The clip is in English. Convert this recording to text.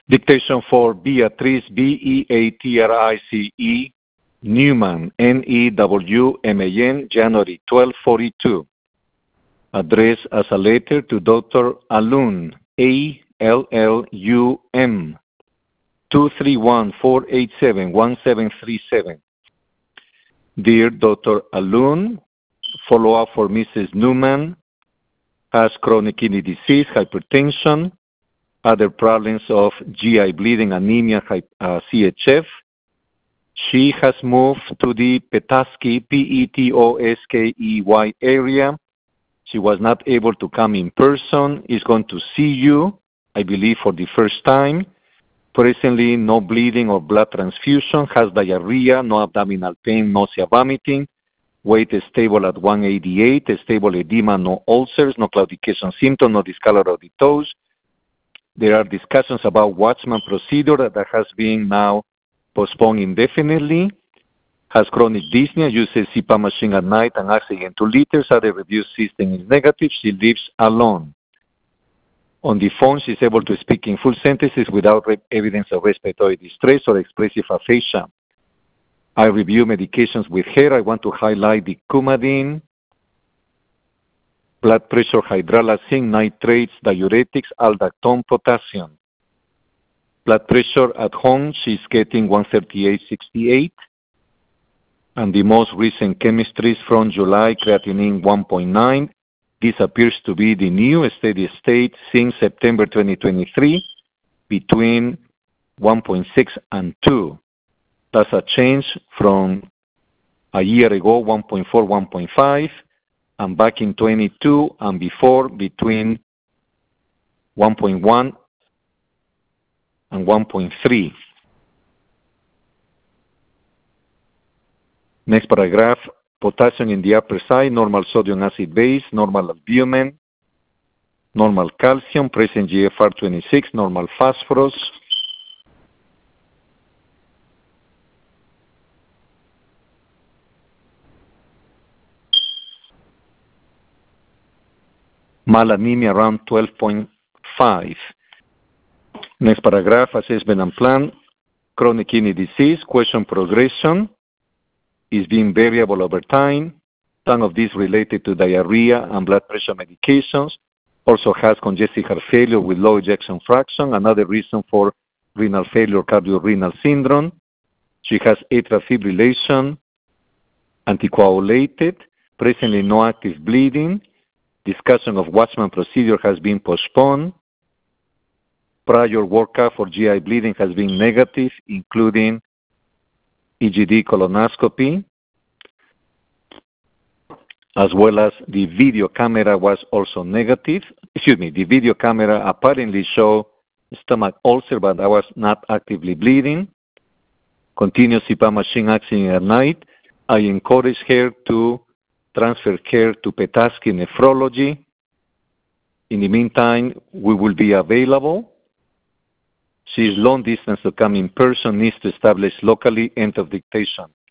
Dictation for Beatrice, Beatrice, Newman, Newman, January 1242. Addressed as a letter to Dr. Allum, Allum, 231-487-1737. Dear Dr. Allum, follow-up for Mrs. Newman, has chronic kidney disease, hypertension, other problems of GI bleeding, anemia, CHF. She has moved to the Petoskey, Petoskey area. She was not able to come in person, is going to see you, I believe, for the first time. Presently, no bleeding or blood transfusion, has diarrhea, no abdominal pain, nausea, vomiting. Weight is stable at 188, stable edema, no ulcers, no claudication symptom, no discolor of the toes. There are discussions about Watchman procedure that has been now postponed indefinitely. Has chronic dyspnea, uses CPAP machine at night and oxygen 2 liters. Other review system is negative. She lives alone. On the phone, she's able to speak in full sentences without evidence of respiratory distress or expressive aphasia. I review medications with her. I want to highlight the Coumadin, blood pressure, hydralazine, nitrates, diuretics, aldactone, potassium. Blood pressure at home, she's getting 138/68. And the most recent chemistries from July, creatinine 1.9. This appears to be the new steady state since September 2023, between 1.6 and 2. That's a change from a year ago, 1.4, 1.5, and back in 22 and before between 1.1 and 1.3. Next paragraph, potassium in the upper side, normal sodium acid base, normal albumin, normal calcium, present GFR 26, normal phosphorus. Malanemia around 12.5. Next paragraph, assessment and plan, chronic kidney disease, question progression is being variable over time. Some of these related to diarrhea and blood pressure medications. Also has congestive heart failure with low ejection fraction, another reason for renal failure, cardiorenal syndrome. She has atrial fibrillation, anticoagulated, presently no active bleeding. Discussion of Watchman procedure has been postponed. Prior workup for GI bleeding has been negative, including EGD colonoscopy, as well as the video camera was also negative. The video camera apparently showed stomach ulcer, but I was not actively bleeding. Continuous CPAP machine oxygen at night. I encourage her to transfer care to Petoskey Nephrology. In the meantime, we will be available. She is long distance to come in person, needs to establish locally. End of dictation.